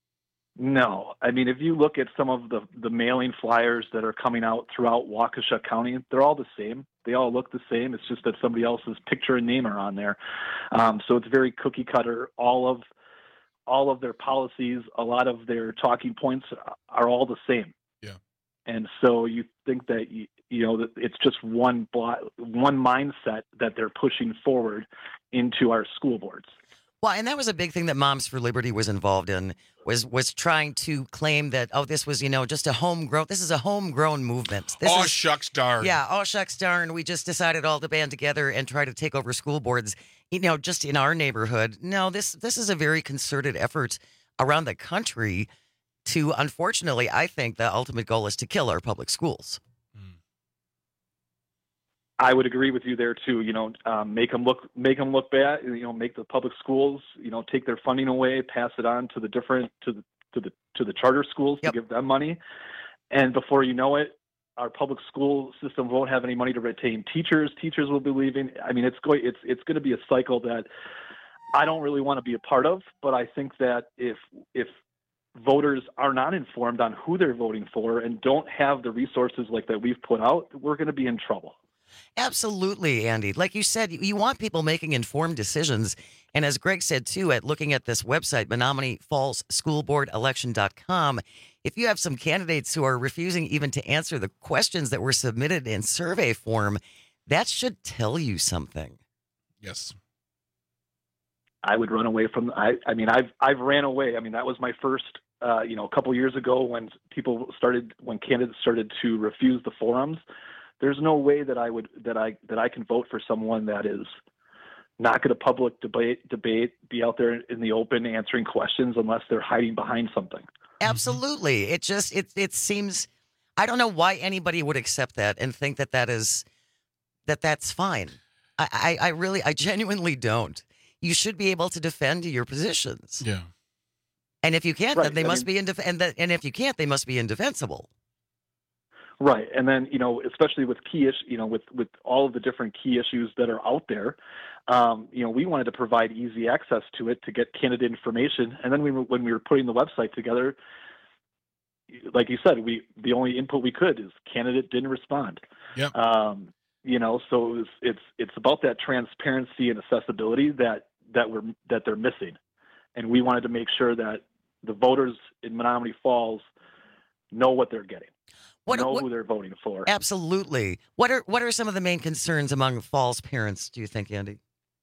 No. I mean, if you look at some of the, the mailing flyers that are coming out throughout Waukesha County, they're all the same. They all look the same. It's just that somebody else's picture and name are on there. Um, so it's very cookie cutter. All of all of their policies, a lot of their talking points are all the same. Yeah. And so you think that, you, you know, that it's just one blo- one mindset that they're pushing forward into our school boards. Well, and that was a big thing that Moms for Liberty was involved in, was was trying to claim that, oh, this was, you know, just a homegrown, this is a homegrown movement. This oh, is, shucks darn. Yeah, oh, shucks darn. We just decided all to band together and try to take over school boards, you know, just in our neighborhood. No, this this is a very concerted effort around the country to, unfortunately, I think the ultimate goal is to kill our public schools. I would agree with you there too. You know, um, make them look, make them look bad. You know, make the public schools, you know, take their funding away, pass it on to the different, to the, to the, to the charter schools yep. to give them money. And before you know it, our public school system won't have any money to retain teachers. Teachers will be leaving. I mean, it's going, it's, it's going to be a cycle that I don't really want to be a part of. But I think that if, if voters are not informed on who they're voting for and don't have the resources like that we've put out, we're going to be in trouble. Absolutely, Andy. Like you said, you want people making informed decisions. And as Greg said, too, at looking at this website, Menominee Falls School Board Election dot com, if you have some candidates who are refusing even to answer the questions that were submitted in survey form, that should tell you something. Yes. I would run away from, I, I mean, I've, I've ran away. I mean, that was my first, uh, you know, a couple years ago when people started, when candidates started to refuse the forums. There's no way that I would that I that I can vote for someone that is not going to public debate debate be out there in the open answering questions unless they're hiding behind something. Absolutely, it just it it seems I don't know why anybody would accept that and think that that is that that's fine. I I, I really I genuinely don't. You should be able to defend your positions. Yeah, and if you can't, right. then they I must mean, be indef- and that, and if you can't, they must be indefensible. Right. And then, you know, especially with key issues, you know, with, with all of the different key issues that are out there, um, you know, we wanted to provide easy access to it to get candidate information. And then we were, when we were putting the website together, like you said, we, the only input we could is candidate didn't respond. Yeah. Um, you know, so it was, it's, it's about that transparency and accessibility that, that we're, that they're missing. And we wanted to make sure that the voters in Menominee Falls know what they're getting. What, know what, who they're voting for. Absolutely. What are what are some of the main concerns among Falls parents, do you think, Andy?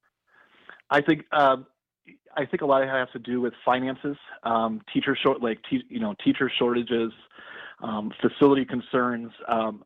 I think uh, I think a lot of it has to do with finances, um, teacher short, like te- you know, teacher shortages, um, facility concerns. Um,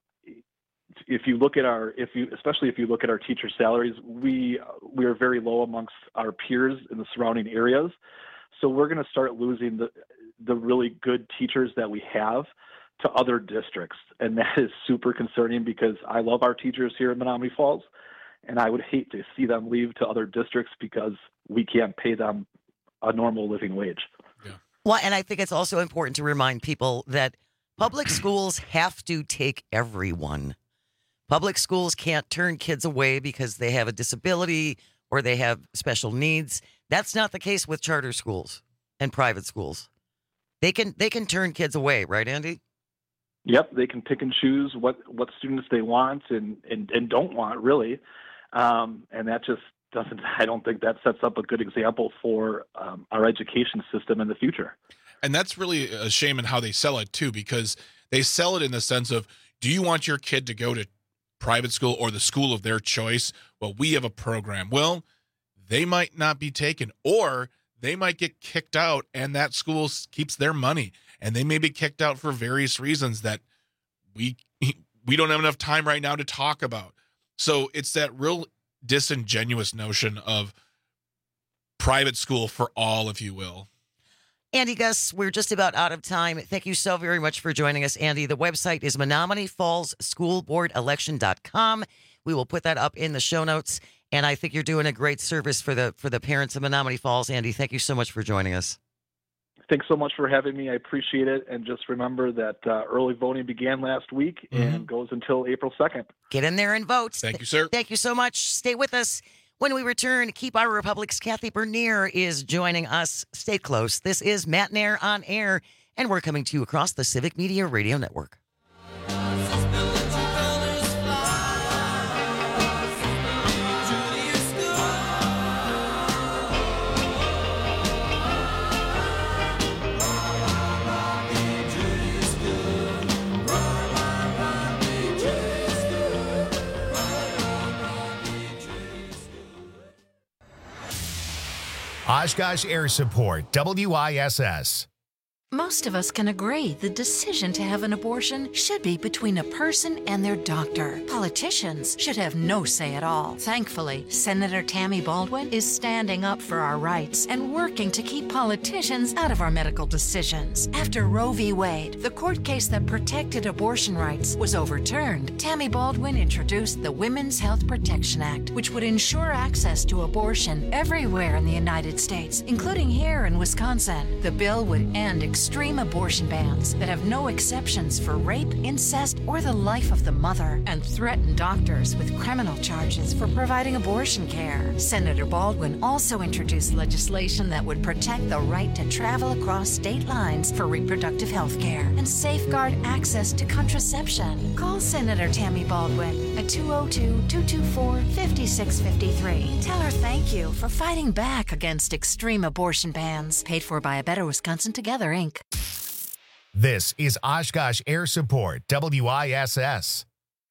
if you look at our, if you especially if you look at our teacher salaries, we we are very low amongst our peers in the surrounding areas. So we're going to start losing the the really good teachers that we have to other districts. And that is super concerning because I love our teachers here in Menominee Falls, and I would hate to see them leave to other districts because we can't pay them a normal living wage. Yeah. Well, and I think it's also important to remind people that public schools have to take everyone. Public schools can't turn kids away because they have a disability or they have special needs. That's not the case with charter schools and private schools. They can they can turn kids away, right, Andy? Yep, they can pick and choose what, what students they want and, and, and don't want, really. Um, and that just doesn't, I don't think that sets up a good example for um, our education system in the future. And that's really a shame in how they sell it, too, because they sell it in the sense of, do you want your kid to go to private school or the school of their choice? Well, we have a program. Well, they might not be taken, or they might get kicked out and that school keeps their money. And they may be kicked out for various reasons that we we don't have enough time right now to talk about. So it's that real disingenuous notion of private school for all, if you will. Andy Gus, we're just about out of time. Thank you so very much for joining us, Andy. The website is Menominee Falls School Board Election dot com. We will put that up in the show notes. And I think you're doing a great service for the for the parents of Menominee Falls. Andy, thank you so much for joining us. Thanks so much for having me. I appreciate it. And just remember that uh, early voting began last week mm-hmm. and goes until April second. Get in there and vote. Thank you, sir. Thank you so much. Stay with us. When we return, Keep Our Republic's Kathy Bernier is joining us. Stay close. This is Matt Nair on Air, and we're coming to you across the Civic Media Radio Network. Oshkosh Air Support, W I S S. Most of us can agree the decision to have an abortion should be between a person and their doctor. Politicians should have no say at all. Thankfully, Senator Tammy Baldwin is standing up for our rights and working to keep politicians out of our medical decisions. After Roe v. Wade, the court case that protected abortion rights, was overturned, Tammy Baldwin introduced the Women's Health Protection Act, which would ensure access to abortion everywhere in the United States, including here in Wisconsin. The bill would end extreme abortion bans that have no exceptions for rape, incest, or the life of the mother, and threaten doctors with criminal charges for providing abortion care. Senator Baldwin also introduced legislation that would protect the right to travel across state lines for reproductive health care and safeguard access to contraception. Call Senator Tammy Baldwin at two oh two, two two four, five six five three. Tell her thank you for fighting back against extreme abortion bans. Paid for by A Better Wisconsin Together, Incorporated. This is Oshkosh Air Support, W I S S.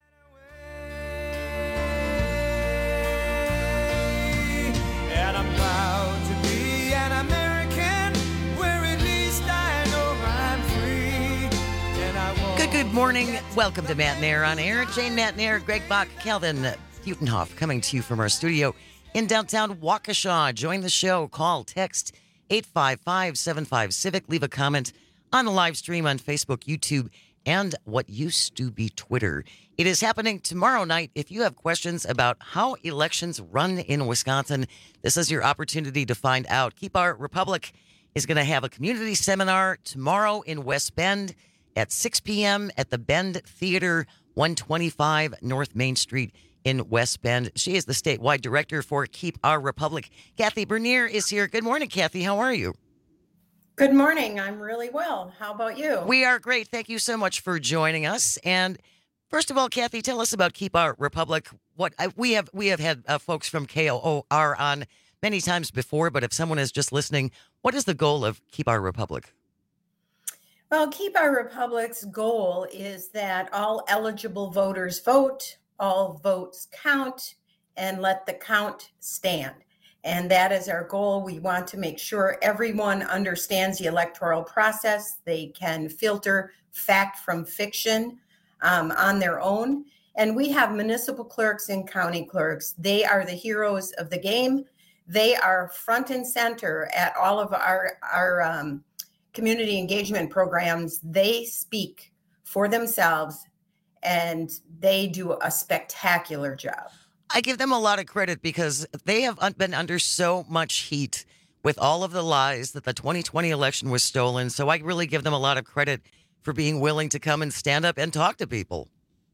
And I'm proud to be an American, where at least I know I'm free. And I won't. Good, good morning. Welcome to Matt and Air on Air. Jane, Matt and Air, Greg Bach, Calvin Butenhoff coming to you from our studio in downtown Waukesha. Join the show. Call, text eight five five, seven five, civic. Leave a comment on the live stream on Facebook, YouTube, and what used to be Twitter. It is happening tomorrow night. If you have questions about how elections run in Wisconsin, this is your opportunity to find out. Keep Our Republic is going to have a community seminar tomorrow in West Bend at six p.m. at the Bend Theater, one twenty-five North Main Street in West Bend. She is the statewide director for Keep Our Republic. Kathy Bernier is here. Good morning, Kathy. How are you? Good morning. I'm really well. How about you? We are great. Thank you so much for joining us. And first of all, Kathy, tell us about Keep Our Republic. What I, we have we have had uh, folks from K O R on many times before, but if someone is just listening, what is the goal of Keep Our Republic? Well, Keep Our Republic's goal is that all eligible voters vote, all votes count, and let the count stand. And that is our goal. We want to make sure everyone understands the electoral process. They can filter fact from fiction um, on their own. And we have municipal clerks and county clerks. They are the heroes of the game. They are front and center at all of our, our um, community engagement programs. They speak for themselves, and they do a spectacular job. I give them a lot of credit because they have been under so much heat with all of the lies that the twenty twenty election was stolen. So I really give them a lot of credit for being willing to come and stand up and talk to people.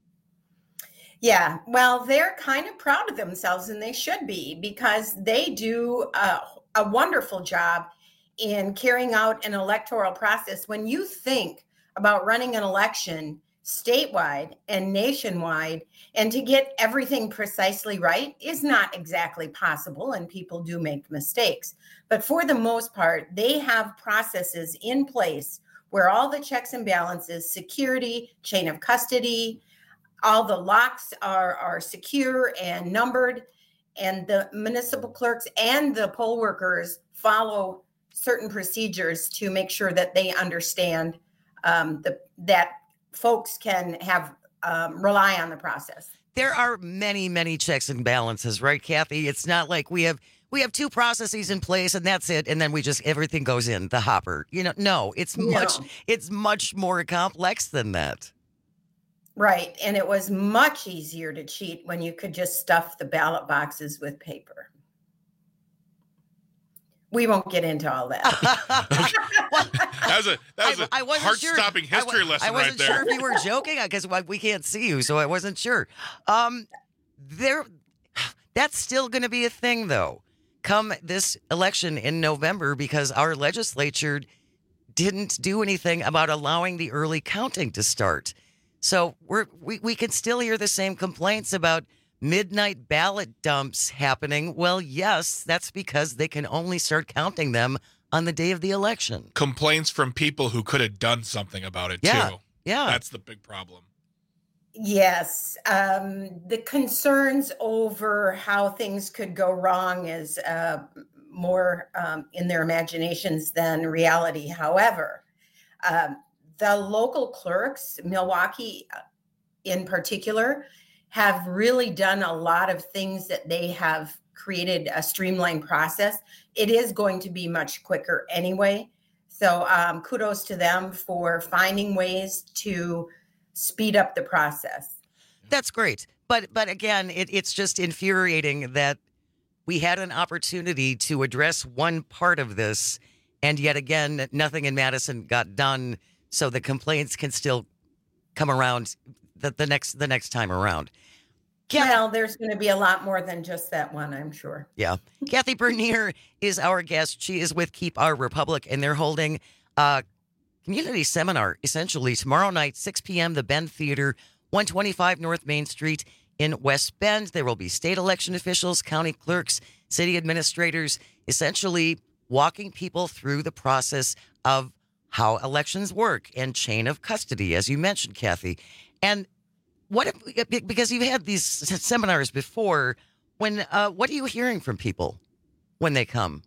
Yeah, well, they're kind of proud of themselves, and they should be, because they do a, a wonderful job in carrying out an electoral process. When you think about running an election statewide and nationwide, and to get everything precisely right is not exactly possible, and people do make mistakes. But for the most part, they have processes in place where all the checks and balances, security, chain of custody, all the locks are, are secure and numbered, and the municipal clerks and the poll workers follow certain procedures to make sure that they understand um, the, that folks can have um, rely on the process. There are many, many checks and balances, right, Kathy? It's not like we have we have two processes in place and that's it, and then we just everything goes in the hopper. You know, no, it's No. much it's much more complex than that. Right. And it was much easier to cheat when you could just stuff the ballot boxes with paper. We won't get into all that. That was a that was a I wasn't heart-stopping sure. history I, wa- lesson I wasn't right there. sure if you were joking because we can't see you, so I wasn't sure. Um, there, that's still going to be a thing, though, come this election in November, because our legislature didn't do anything about allowing the early counting to start. So we're we we can still hear the same complaints about midnight ballot dumps happening. Well, yes, that's because they can only start counting them on the day of the election. Complaints from people who could have done something about it, Yeah, too. yeah. That's the big problem. Yes. Um, the concerns over how things could go wrong is uh, more um, in their imaginations than reality. However, um, the local clerks, Milwaukee in particular, have really done a lot of things that they have created a streamlined process. It is going to be much quicker anyway. So um, kudos to them for finding ways to speed up the process. That's great. But but again, it, it's just infuriating that we had an opportunity to address one part of this, and yet again, nothing in Madison got done, so the complaints can still come around the, the next the next time around. Kathy, well, there's going to be a lot more than just that one, I'm sure. Yeah. Kathy Bernier is our guest. She is with Keep Our Republic, and they're holding a community seminar, essentially, tomorrow night, six p.m., the Bend Theater, one twenty-five North Main Street in West Bend. There will be state election officials, county clerks, city administrators, essentially walking people through the process of how elections work and chain of custody, as you mentioned, Kathy. And what if, because you've had these seminars before, when uh, what are you hearing from people when they come?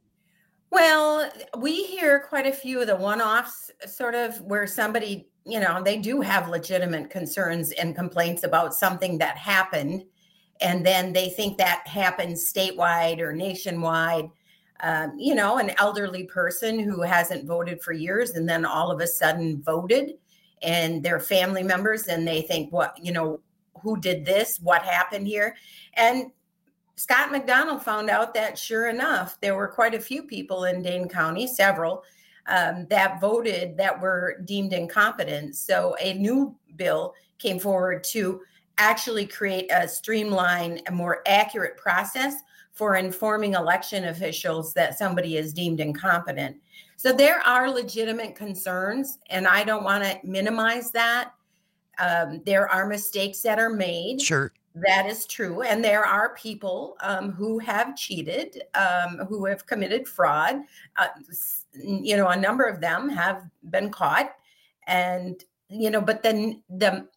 Well, we hear quite a few of the one-offs, sort of where somebody, you know, they do have legitimate concerns and complaints about something that happened, and then they think that happens statewide or nationwide. Um, you know, an elderly person who hasn't voted for years and then all of a sudden voted, and their family members, and they think, what, you know, who did this? What happened here? And Scott McDonald found out that sure enough, there were quite a few people in Dane County, several, um, that voted that were deemed incompetent. So a new bill came forward to actually create a streamlined, a more accurate process for informing election officials that somebody is deemed incompetent. So there are legitimate concerns, and I don't want to minimize that. Um, there are mistakes that are made. Sure. That is true. And there are people um, who have cheated, um, who have committed fraud. Uh, you know, a number of them have been caught. And, you know, but then the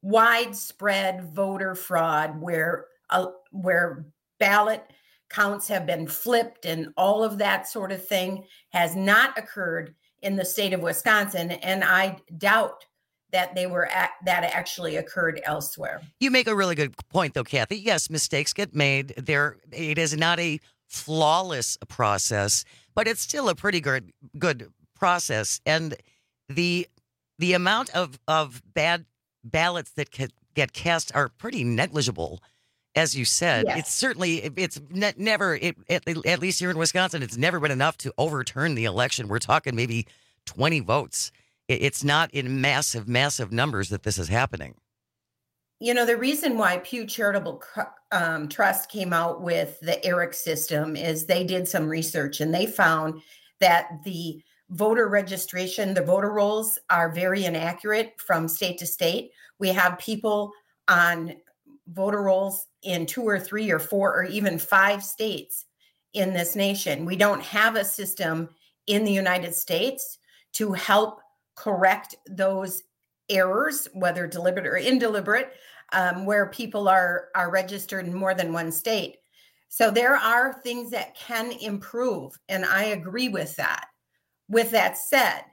widespread voter fraud where uh, where ballot counts have been flipped and all of that sort of thing has not occurred in the state of Wisconsin. And I doubt that they were at, that actually occurred elsewhere. You make a really good point, though, Kathy. Yes, mistakes get made. There, it is not a flawless process, but it's still a pretty good good process. And the the amount of of bad ballots that can get cast are pretty negligible. As you said, Yes. it's certainly, it's ne- never, it, at, at least here in Wisconsin, it's never been enough to overturn the election. We're talking maybe twenty votes. It, it's not in massive, massive numbers that this is happening. You know, the reason why Pew Charitable um, Trust came out with the ERIC system is they did some research and they found that the voter registration, the voter rolls are very inaccurate from state to state. We have people on voter rolls in two or three or four or even five states in this nation. We don't have a system in the United States to help correct those errors, whether deliberate or indeliberate, um, where people are, are registered in more than one state. So there are things that can improve, and I agree with that. With that said,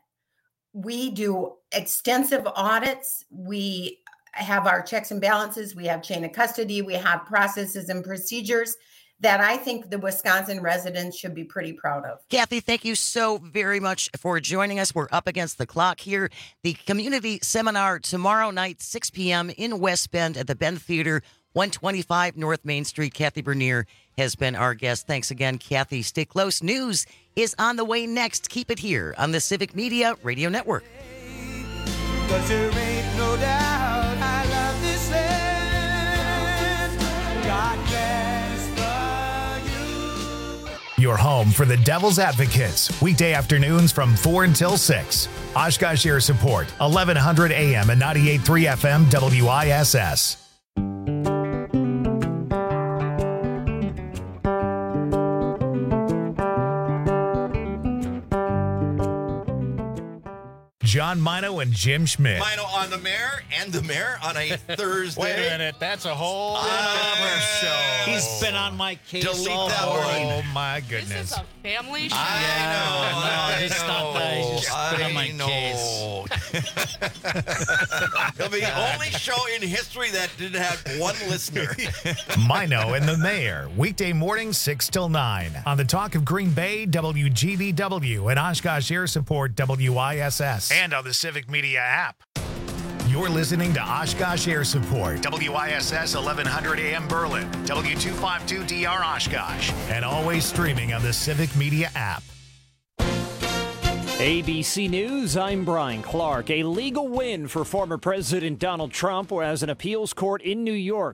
we do extensive audits. We have our checks and balances. We have chain of custody. We have processes and procedures that I think the Wisconsin residents should be pretty proud of. Kathy, thank you so very much for joining us. We're up against the clock here. The community seminar tomorrow night, six p.m. in West Bend at the Bend Theater, one twenty-five North Main Street. Kathy Bernier has been our guest. Thanks again, Kathy. Stay close. News is on the way next. Keep it here on the Civic Media Radio Network. 'Cause there ain't no doubt I love this land. God bless the you. Your home for the Devil's Advocates, weekday afternoons from four until six. Oshkosh Air Support, eleven hundred A M and ninety-eight point three F M W I S S. John Mino and Jim Schmidt. Mino on the mayor and the mayor on a Thursday. Wait a minute, that's a whole uh, show. He's been on my case Delete all that morning. word. Oh my goodness. This is a family show. I know. No, I it's know. not that. He's just been on my I know. case. It'll be the only show in history that didn't have one listener. Mino and the Mayor, weekday morning six till nine on the Talk of Green Bay, W G B W, and Oshkosh Air Support, W I S S, and on the Civic Media app. You're listening to Oshkosh Air Support, W I S S eleven hundred A M Berlin, W two fifty-two D R Oshkosh, and always streaming on the Civic Media app. A B C News, I'm Brian Clark. A legal win for former President Donald Trump as an appeals court in New York